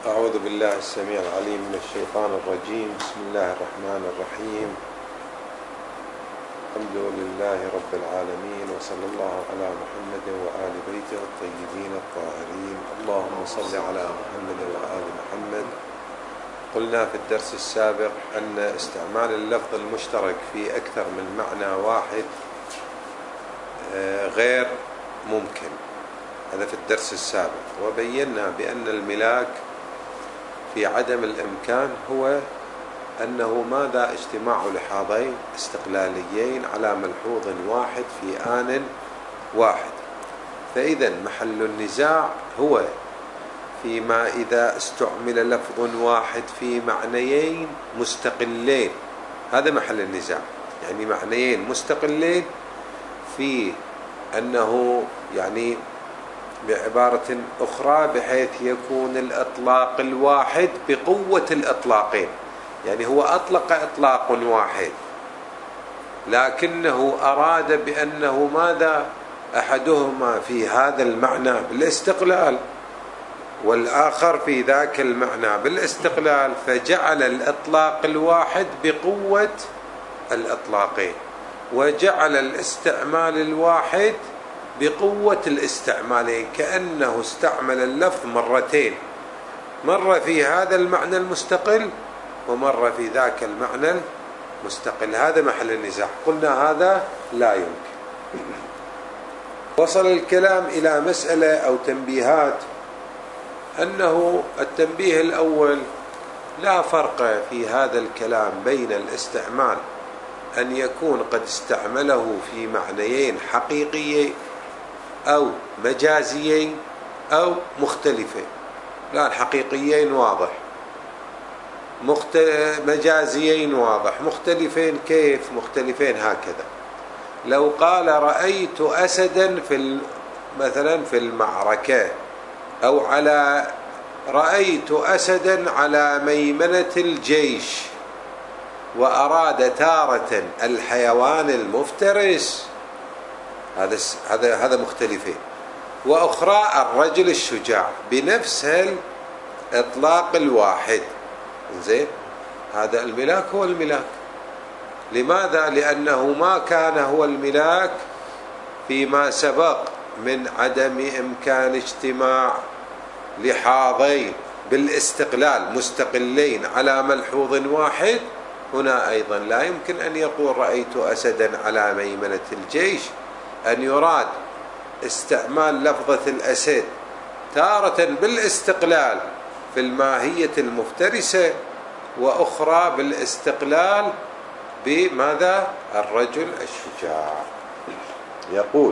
أعوذ بالله السميع العليم من الشيطان الرجيم. بسم الله الرحمن الرحيم. الحمد لله رب العالمين، وصلى الله على محمد وآل بيته الطيبين الطاهرين. اللهم صل على محمد وآل محمد. قلنا في الدرس السابق أن استعمال اللفظ المشترك في أكثر من معنى واحد غير ممكن. هذا في الدرس السابق، وبينا بأن الملاك في عدم الإمكان هو أنه ماذا اجتماع لحاظين استقلاليين على ملحوظ واحد في آن واحد. فإذا محل النزاع هو فيما إذا استعمل لفظ واحد في معنيين مستقلين، هذا محل النزاع، يعني معنيين مستقلين في أنه يعني بعبارة أخرى بحيث يكون الإطلاق الواحد بقوة الإطلاقين، يعني هو أطلق إطلاق واحد لكنه أراد بأنه ماذا أحدهما في هذا المعنى بالاستقلال والآخر في ذاك المعنى بالاستقلال، فجعل الإطلاق الواحد بقوة الإطلاقين، وجعل الاستعمال الواحد بقوة الاستعمالين، كأنه استعمل اللفظ مرتين، مرة في هذا المعنى المستقل ومرة في ذاك المعنى المستقل. هذا محل النزاع. قلنا هذا لا يمكن. وصل الكلام إلى مسألة أو تنبيهات، أنه التنبيه الأول: لا فرق في هذا الكلام بين الاستعمال أن يكون قد استعمله في معنيين حقيقيين أو مجازيين أو مختلفين. لا، الحقيقيين واضح، مجازيين واضح، مختلفين كيف؟ مختلفين هكذا: لو قال رأيت أسدا مثلا في المعركة، أو رأيت أسدا على ميمنة الجيش، وأراد تارة الحيوان المفترس، هذا مختلفين، وأخرى الرجل الشجاع، بنفس الإطلاق الواحد. زين، هذا الملاك هو الملاك. لماذا؟ لأنه ما كان هو الملاك فيما سبق من عدم إمكان اجتماع لحاظين بالاستقلال مستقلين على ملحوظ واحد. هنا أيضا لا يمكن أن يقول رأيت أسدا على ميمنة الجيش، أن يراد استعمال لفظة الأسد تارة بالاستقلال في الماهية المفترسة، وأخرى بالاستقلال بماذا؟ الرجل الشجاع. يقول: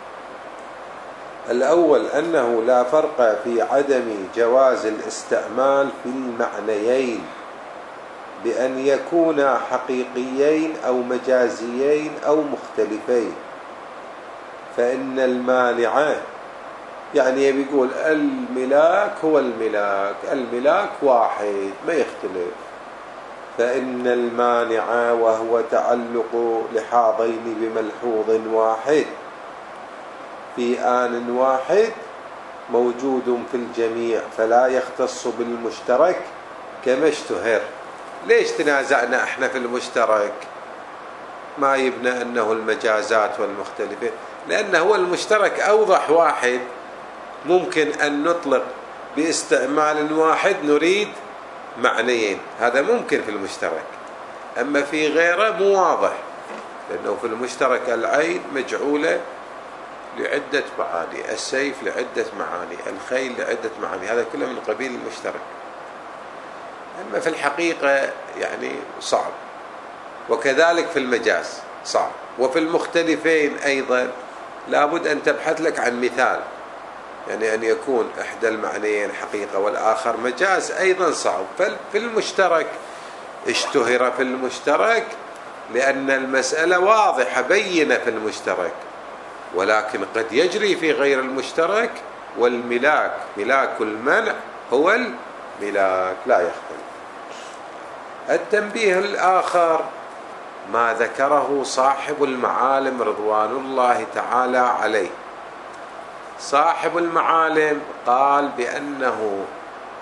الأول أنه لا فرق في عدم جواز الاستعمال في المعنيين بأن يكونا حقيقيين أو مجازيين أو مختلفين، فإن المانع، يعني بيقول الملاك هو الملاك واحد ما يختلف، فإن المانع وهو تعلق لحاظين بملحوظ واحد في آن واحد موجود في الجميع، فلا يختص بالمشترك كما اشتهر. ليش تنازعنا احنا في المشترك؟ ما يبنى أنه المجازات والمختلفين، لأنه هو المشترك أوضح واحد، ممكن أن نطلق باستعمال واحد نريد معنيين، هذا ممكن في المشترك. أما في غيره مو واضح، لأنه في المشترك العين مجعولة لعدة معاني، السيف لعدة معاني، الخيل لعدة معاني، هذا كله من قبيل المشترك. أما في الحقيقة يعني صعب، وكذلك في المجاز صعب، وفي المختلفين أيضا لابد أن تبحث لك عن مثال، يعني أن يكون إحدى المعنيين حقيقة والآخر مجاز أيضا صعب. ففي المشترك اشتهر في المشترك لأن المسألة واضحة بينة في المشترك، ولكن قد يجري في غير المشترك، والملاك ملاك المنع هو الملاك لا يختلف. التنبيه الآخر ما ذكره صاحب المعالم رضوان الله تعالى عليه. صاحب المعالم قال بأنه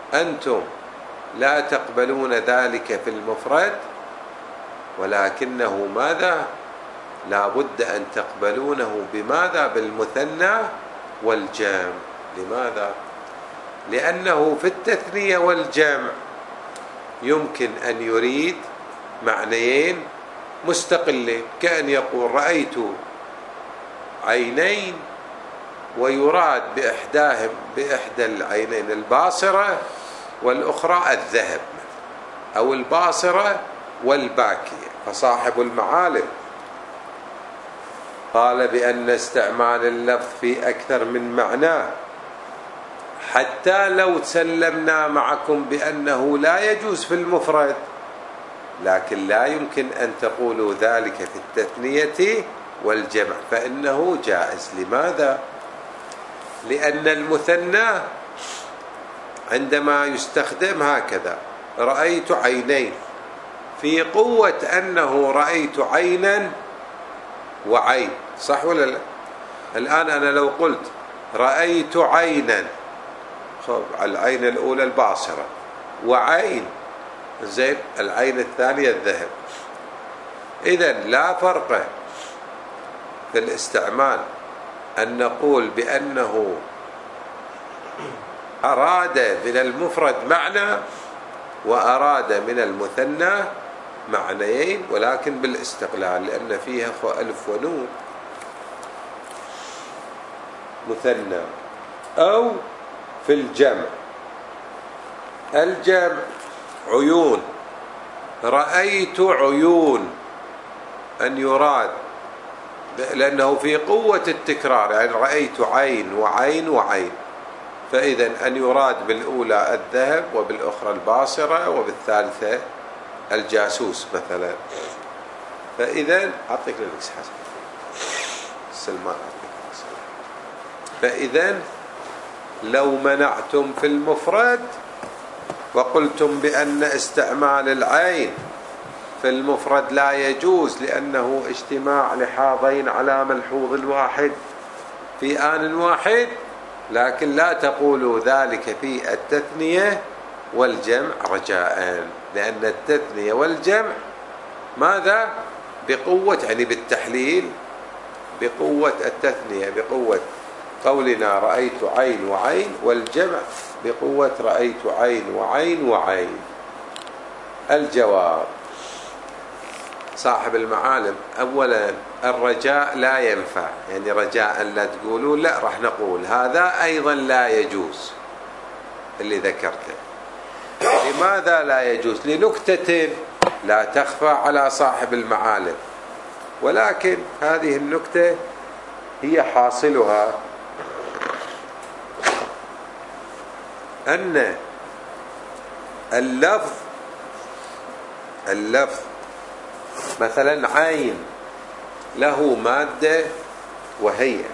أنتم لا تقبلون ذلك في المفرد، ولكنه ماذا؟ لا بد أن تقبلونه بماذا؟ بالمثنى والجمع. لماذا؟ لأنه في التثنية والجمع يمكن أن يريد معنيين مستقلين، كأن يقول رأيت عينين ويراد بإحداهم بإحدى العينين الباصرة والأخرى الذهب، أو الباصرة والباكية. فصاحب المعالم قال بأن استعمال اللفظ في أكثر من معناه، حتى لو سلمنا معكم بأنه لا يجوز في المفرد، لكن لا يمكن أن تقولوا ذلك في التثنية والجمع، فإنه جائز. لماذا؟ لأن المثنى عندما يستخدم هكذا رأيت عينين، في قوة أنه رأيت عينا وعين، صح ولا لا؟ الآن أنا لو قلت رأيت عينا، العين الأولى الباصرة، وعين زين العين الثانية الذهب، إذن لا فرق في الاستعمال أن نقول بأنه أراد من المفرد معنى وأراد من المثنى معنيين، ولكن بالاستقلال، لأن فيها ألف ونون مثنى. أو في الجمع، الجمع عيون، رأيت عيون، أن يراد لأنه في قوة التكرار، يعني رأيت عين وعين وعين، فإذا أن يراد بالأولى الذهب وبالأخرى الباصرة وبالثالثة الجاسوس مثلا. فإذا أعطيك للإكس حسن سلمان، فإذا لو منعتم في المفرد وقلتم بأن استعمال العين في المفرد لا يجوز لأنه اجتماع لحاظين على ملحوظ واحد في آن واحد، لكن لا تقولوا ذلك في التثنية والجمع رجاء، لأن التثنية والجمع ماذا؟ بقوة، يعني بالتحليل، بقوة التثنية بقوة قولنا رأيت عين وعين، والجمع بقوة رأيت عين وعين وعين. الجواب صاحب المعالم، أولا الرجاء لا ينفع، يعني رجاء لا تقولوا لا، راح نقول هذا أيضا لا يجوز اللي ذكرته. لماذا لا يجوز؟ لنكتة لا تخفى على صاحب المعالم، ولكن هذه النكتة هي حاصلها أن اللفظ مثلا عين له مادة وهيئة،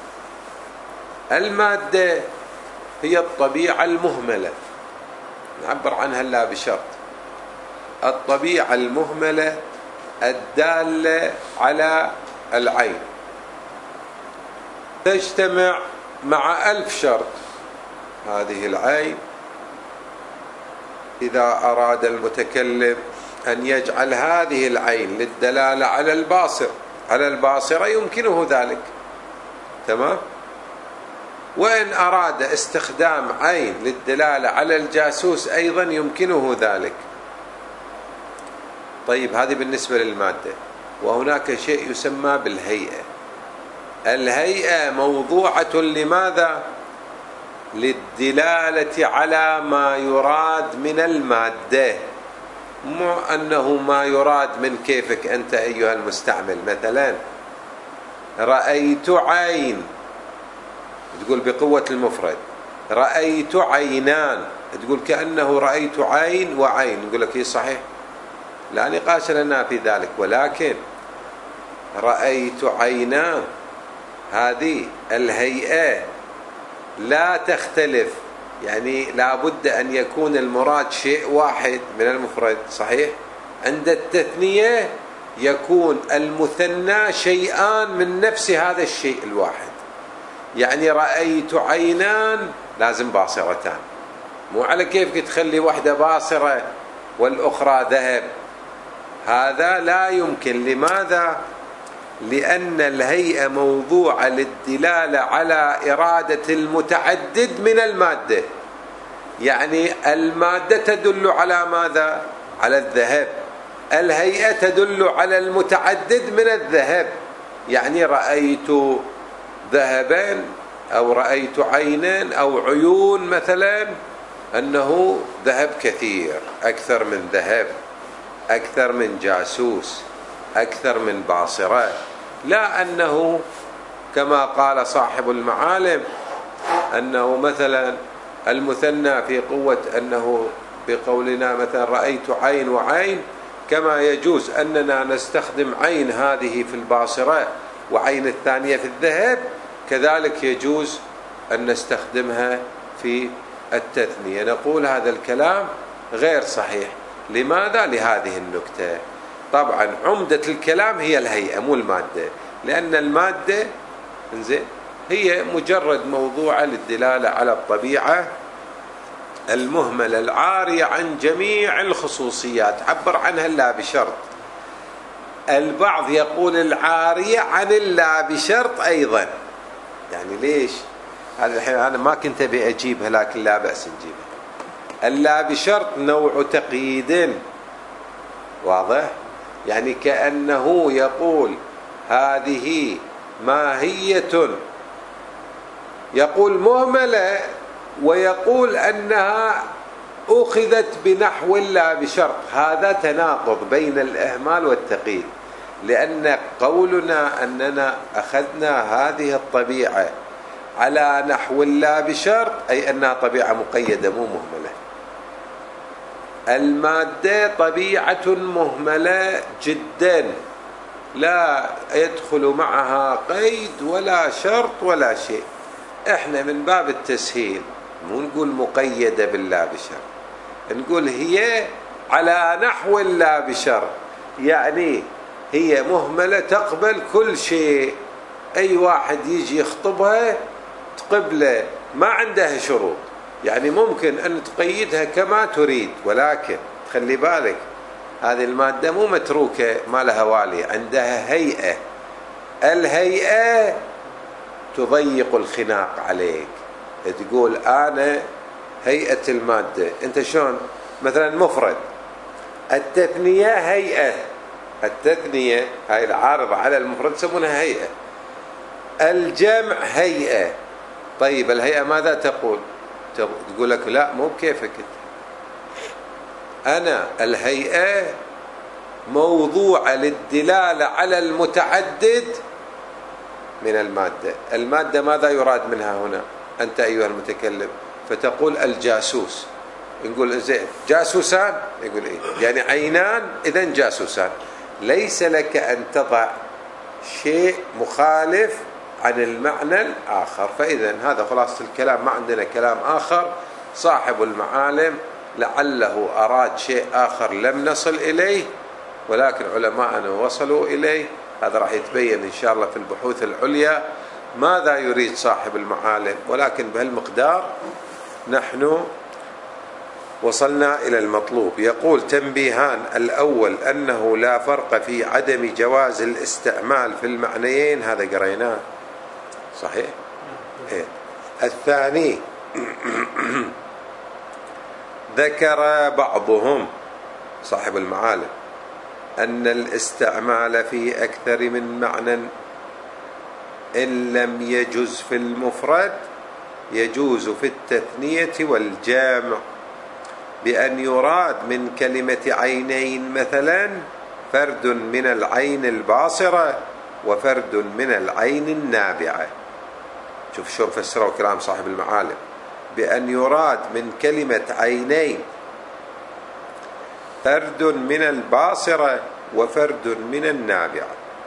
المادة هي الطبيعة المهملة، نعبر عنها لا بشرط، الطبيعة المهملة الدالة على العين تجتمع مع 1000 شرط. هذه العين إذا أراد المتكلم أن يجعل هذه العين للدلالة على الباصرة يمكنه ذلك، تمام؟ وإن أراد استخدام عين للدلالة على الجاسوس أيضا يمكنه ذلك. طيب هذه بالنسبة للمادة. وهناك شيء يسمى بالهيئة. الهيئة موضوعة لماذا؟ للدلالة على ما يراد من المادة، مو أنه ما يراد من كيفك أنت أيها المستعمل. مثلا رأيت عين، تقول بقوة المفرد، رأيت عينان، تقول كأنه رأيت عين وعين، نقول لك هي صحيح، لا نقاش لنا في ذلك، ولكن رأيت عينان هذه الهيئة لا تختلف، يعني لا بد أن يكون المراد شيء واحد من المفرد، صحيح؟ عند التثنية يكون المثنى شيئان من نفس هذا الشيء الواحد، يعني رأيت عينان لازم باصرتان، مو على كيفك تخلي واحدة باصرة والأخرى ذهب، هذا لا يمكن. لماذا؟ لأن الهيئة موضوعة للدلالة على إرادة المتعدد من المادة. يعني المادة تدل على ماذا؟ على الذهب. الهيئة تدل على المتعدد من الذهب. يعني رأيت ذهبا أو رأيت عينين أو عيون مثلا، أنه ذهب كثير، أكثر من ذهب، أكثر من جاسوس، أكثر من باصرة. لا أنه كما قال صاحب المعالم أنه مثلا المثنى في قوة، أنه بقولنا مثلا رأيت عين وعين، كما يجوز أننا نستخدم عين هذه في الباصرة وعين الثانية في الذهب، كذلك يجوز أن نستخدمها في التثنية. نقول هذا الكلام غير صحيح. لماذا؟ لهذه النكتة. طبعا عمدة الكلام هي الهيئة مو المادة، لأن المادة هي مجرد موضوع للدلالة على الطبيعة المهملة العارية عن جميع الخصوصيات، عبر عنها إلا بشرط. البعض يقول العارية عن إلا بشرط أيضا. يعني ليش؟ هذا الحين أنا ما كنت أبي أجيبها، لكن لا بأس نجيبها. إلا بشرط نوع تقييد واضح، يعني كأنه يقول هذه ماهية، يقول مهملة، ويقول أنها أخذت بنحو لا بشرط. هذا تناقض بين الإهمال والتقييد، لأن قولنا أننا أخذنا هذه الطبيعة على نحو لا بشرط أي أنها طبيعة مقيدة مو مهملة. المادة طبيعة مهملة جدا، لا يدخل معها قيد ولا شرط ولا شيء. احنا من باب التسهيل مو نقول مقيدة باللا بشرط، نقول هي على نحو لا بشرط، يعني هي مهملة تقبل كل شيء. أي واحد يجي يخطبها تقبله، ما عندها شروط. يعني ممكن أن تقيدها كما تريد، ولكن خلي بالك هذه المادة مو متروكة ما لها والي، عندها هيئة. الهيئة تضيق الخناق عليك، تقول أنا هيئة المادة. أنت شلون مثلا مفرد، التثنية هيئة، التثنية هاي العارضة على المفرد يسمونها هيئة. الجمع هيئة. طيب الهيئة ماذا تقول؟ تقول لك لا مو بكيفك، أنا الهيئة موضوعة للدلالة على المتعدد من المادة. المادة ماذا يراد منها هنا أنت أيها المتكلم؟ فتقول الجاسوس. نقول زين جاسوسان، يقول إيه؟ يعني عينان، إذن جاسوسان. ليس لك أن تضع شيء مخالف عن المعنى الآخر. فإذا هذا خلاصة الكلام، ما عندنا كلام آخر. صاحب المعالم لعله أراد شيء آخر لم نصل إليه، ولكن علماءنا وصلوا إليه. هذا راح يتبين إن شاء الله في البحوث العليا ماذا يريد صاحب المعالم، ولكن بهالمقدار نحن وصلنا إلى المطلوب. يقول تنبيهان: الأول أنه لا فرق في عدم جواز الاستعمال في المعنيين، هذا قريناه صحيح؟ إيه. الثاني ذكر بعضهم صاحب المعالم أن الاستعمال في أكثر من معنى إن لم يجز في المفرد يجوز في التثنية والجامع، بأن يراد من كلمة عينين مثلا فرد من العين الباصرة وفرد من العين النابعة. شوف شو فسروا كلام صاحب المعالم: بأن يراد من كلمة عينين فرد من الباصرة وفرد من النابعة.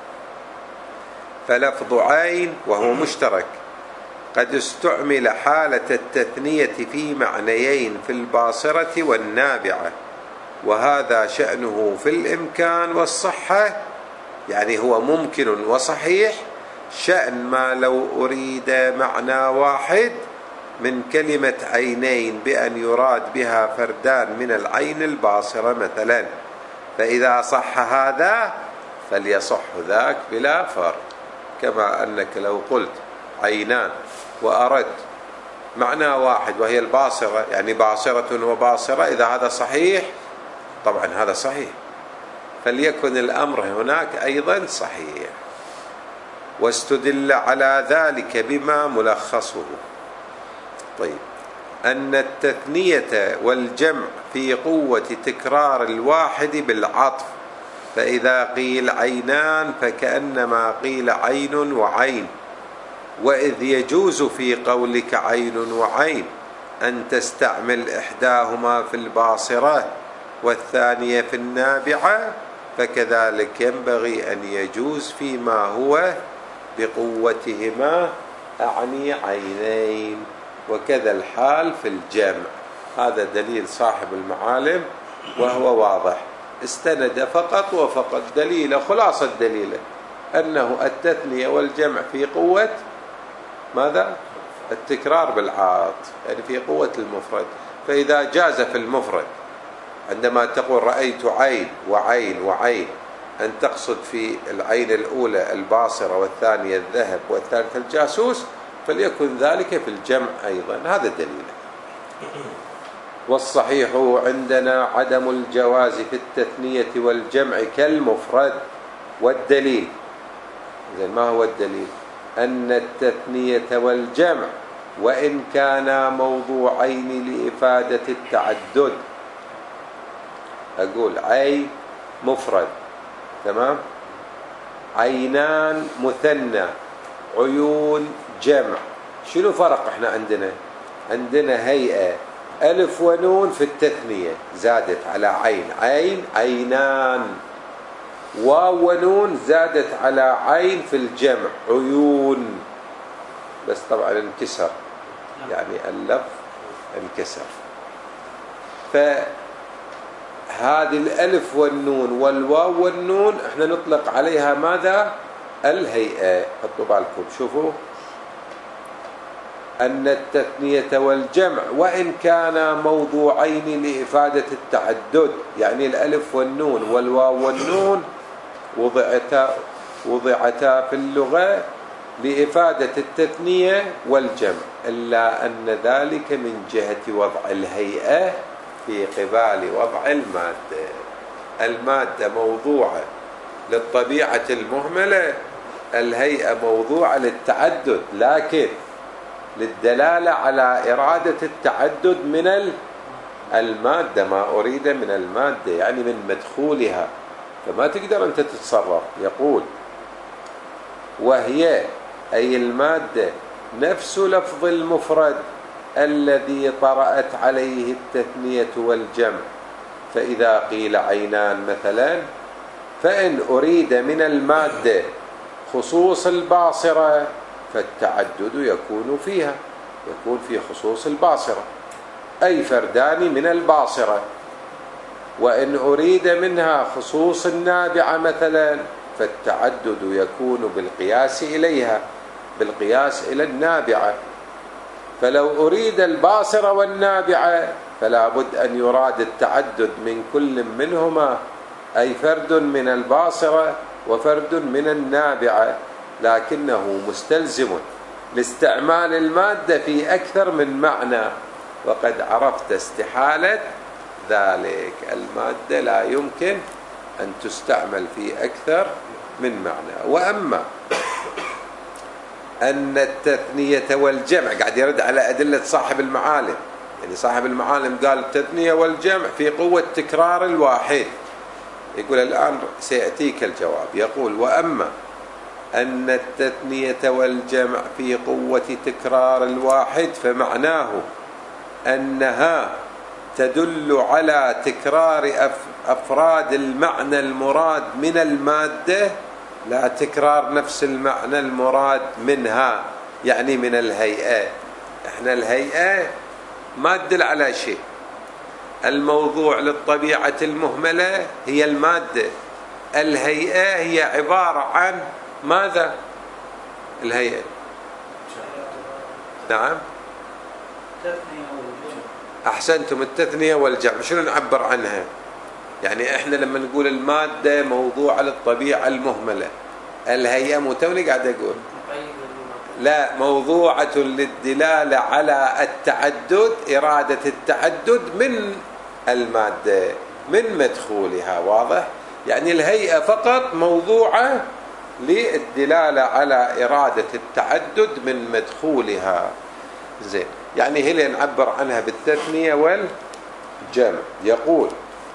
فلفظ عين وهو مشترك قد استعمل حالة التثنية في معنيين في الباصرة والنابعة، وهذا شأنه في الإمكان والصحة، يعني هو ممكن وصحيح. شأن ما لو أريد معنى واحد من كلمة عينين بأن يراد بها فردان من العين الباصرة مثلا، فإذا صح هذا فليصح ذاك بلا فرق. كما أنك لو قلت عينان وأردت معنى واحد وهي الباصرة، يعني باصرة وباصرة، إذا هذا صحيح طبعا هذا صحيح، فليكن الأمر هناك أيضا صحيح. واستدل على ذلك بما ملخصه. طيب، أن التثنية والجمع في قوة تكرار الواحد بالعطف، فإذا قيل عينان فكأنما قيل عين وعين، وإذ يجوز في قولك عين وعين أن تستعمل إحداهما في الباصرة والثانية في النابعة، فكذلك ينبغي أن يجوز فيما هو بقوتهما، أعني عينين، وكذا الحال في الجمع. هذا دليل صاحب المعالم وهو واضح، استند فقط وفقط دليل، خلاصة دليله أنه التثنية والجمع في قوة ماذا؟ التكرار بالعاطف، يعني في قوة المفرد. فإذا جاز في المفرد عندما تقول رأيت عين وعين وعين أن تقصد في العين الأولى الباصرة والثانية الذهب والثالثة الجاسوس، فليكن ذلك في الجمع أيضا. هذا دليل. والصحيح عندنا عدم الجواز في التثنية والجمع كالمفرد. والدليل، إذن ما هو الدليل؟ أن التثنية والجمع وإن كانا موضوعين لإفادة التعدد، أقول عين مفرد، تمام، عينان مثنى، عيون جمع، شنو فرق احنا عندنا هيئة ألف ونون في التثنية زادت على عين، عين عينان، واو ونون زادت على عين في الجمع عيون، بس طبعا انكسر، يعني اللفظ انكسر. فهذه الألف والنون والواو والنون احنا نطلق عليها ماذا؟ الهيئة. حطوا بالكم، شوفوا، أن التثنية والجمع وإن كانا موضوعين لإفادة التعدد، يعني الألف والنون والواو والنون وضعتا في اللغة لإفادة التثنية والجمع، إلا أن ذلك من جهة وضع الهيئة في قبال وضع المادة. المادة موضوعة للطبيعة المهملة، الهيئة موضوعة للتعدد، لكن للدلالة على إرادة التعدد من المادة، ما أريد من المادة يعني من مدخولها، فما تقدر أنت تتصرف. يقول وهي أي المادة نفس لفظ المفرد الذي طرأت عليه التثنية والجمع، فإذا قيل عينان مثلا، فإن أريد من المادة خصوص الباصرة فالتعدد يكون فيها، يكون في خصوص الباصرة، أي فردان من الباصرة. وإن أريد منها خصوص النابعة مثلا فالتعدد يكون بالقياس إليها، بالقياس إلى النابعة. فلو أريد الباصرة والنابعة فلا بد أن يراد التعدد من كل منهما، أي فرد من الباصرة وفرد من النابعة، لكنه مستلزم لاستعمال المادة في أكثر من معنى، وقد عرفت استحالة ذلك. المادة لا يمكن أن تستعمل في أكثر من معنى. وأما أن التثنية والجمع، قاعد يرد على أدلة صاحب المعالم، يعني صاحب المعالم قال التثنية والجمع في قوة تكرار الواحد، يقول الآن سيأتيك الجواب. يقول وأما أن التثنية والجمع في قوة تكرار الواحد فمعناه أنها تدل على تكرار أفراد المعنى المراد من المادة، لا تكرار نفس المعنى المراد منها، يعني من الهيئة. احنا الهيئة ما تدل على شيء، الموضوع للطبيعة المهملة هي المادة، الهيئة هي عبارة عن ماذا؟ الهيئة، نعم، أحسنتم، التثنية والجمع. شنو نعبر عنها؟ يعني إحنا لما نقول المادة موضوعة للطبيعة المهملة، الهيئة، مو توني قاعد أقول لا، موضوعة للدلالة على التعدد، إرادة التعدد من المادة، من مدخولها. واضح؟ يعني الهيئة فقط موضوعة للدلالة على إرادة التعدد من مدخولها. زين، يعني هي نعبر عنها بالتثنية والجمع. يقول: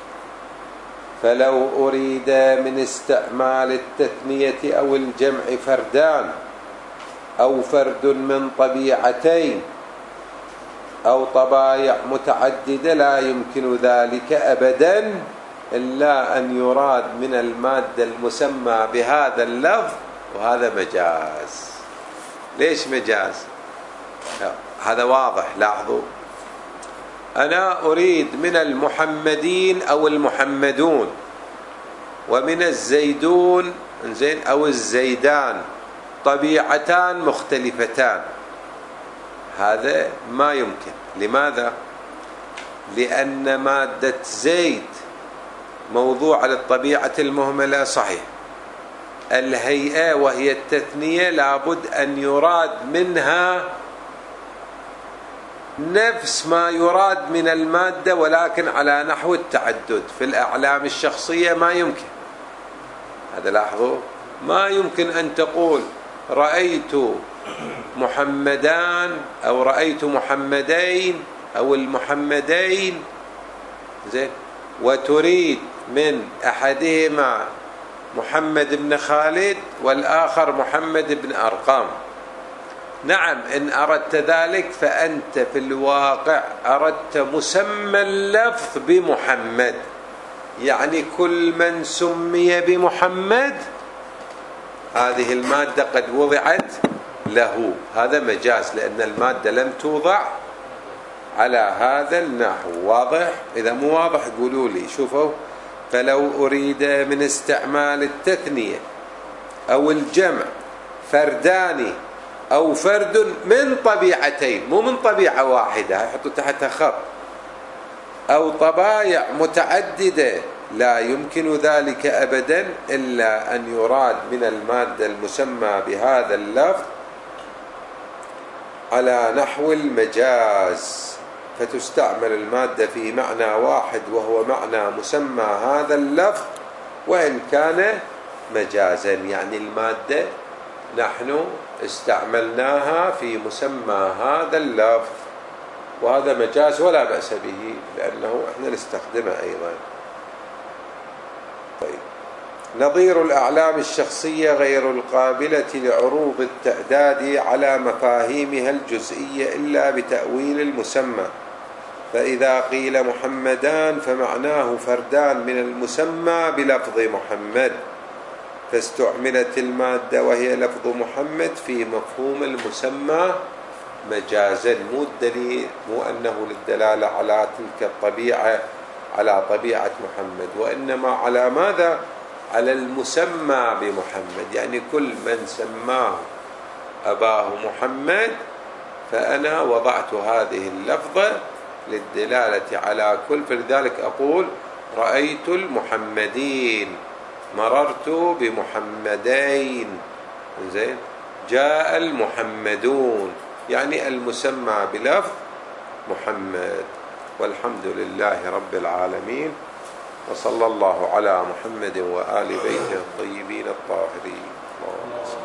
فلو أريد من استعمال التثنية أو الجمع فردان أو فرد من طبيعتين أو طبايع متعددة لا يمكن ذلك أبدا إلا أن يراد من المادة المسمى بهذا اللفظ، وهذا مجاز. ليش مجاز؟ هذا واضح. لاحظوا، أنا أريد من المحمدين أو المحمدون، ومن الزيدون زين أو الزيدان طبيعتان مختلفتان. هذا ما يمكن. لماذا؟ لأن مادة زيد موضوع للطبيعة المهملة، صحيح. الهيئة وهي التثنية لابد أن يراد منها نفس ما يراد من المادة، ولكن على نحو التعدد. في الأعلام الشخصية ما يمكن هذا. لاحظوا، ما يمكن أن تقول رأيت محمدان أو رأيت محمدين أو المحمدين، زين، وتريد من أحدهما محمد بن خالد والآخر محمد بن أرقام. نعم، إن أردت ذلك فأنت في الواقع أردت مسمى اللفظ بمحمد، يعني كل من سمي بمحمد هذه المادة قد وضعت له. هذا مجاز، لأن المادة لم توضع على هذا النحو. واضح؟ إذا مو واضح قولوا لي. شوفوا: فلو أريد من استعمال التثنية أو الجمع فردان أو فرد من طبيعتين، مو من طبيعة واحدة، يحطوا تحتها خط، أو طبايع متعددة لا يمكن ذلك أبدا إلا أن يراد من المادة المسمى بهذا اللفظ على نحو المجاز، فتستعمل المادة في معنى واحد وهو معنى مسمى هذا اللفظ وإن كان مجازا. يعني المادة نحن استعملناها في مسمى هذا اللفظ، وهذا مجاز ولا بأس به، لأنه احنا نستخدمه أيضا. طيب، نظير الأعلام الشخصية غير القابلة لعروض التعداد على مفاهيمها الجزئية إلا بتأويل المسمى. فإذا قيل محمدان فمعناه فردان من المسمى بلفظ محمد، فاستعملت المادة وهي لفظ محمد في مفهوم المسمى مجازا. مو الدليل، مو أنه للدلالة على تلك الطبيعة، على طبيعة محمد، وإنما على ماذا؟ على المسمى بمحمد. يعني كل من سماه أباه محمد فأنا وضعت هذه اللفظة للدلالة على كل. فلذلك أقول رأيت المحمدين، مررت بمحمدين، زين، جاء المحمدون، يعني المسمى بلفظ محمد. والحمد لله رب العالمين، وصلى الله على محمد وآل بيته الطيبين الطاهرين.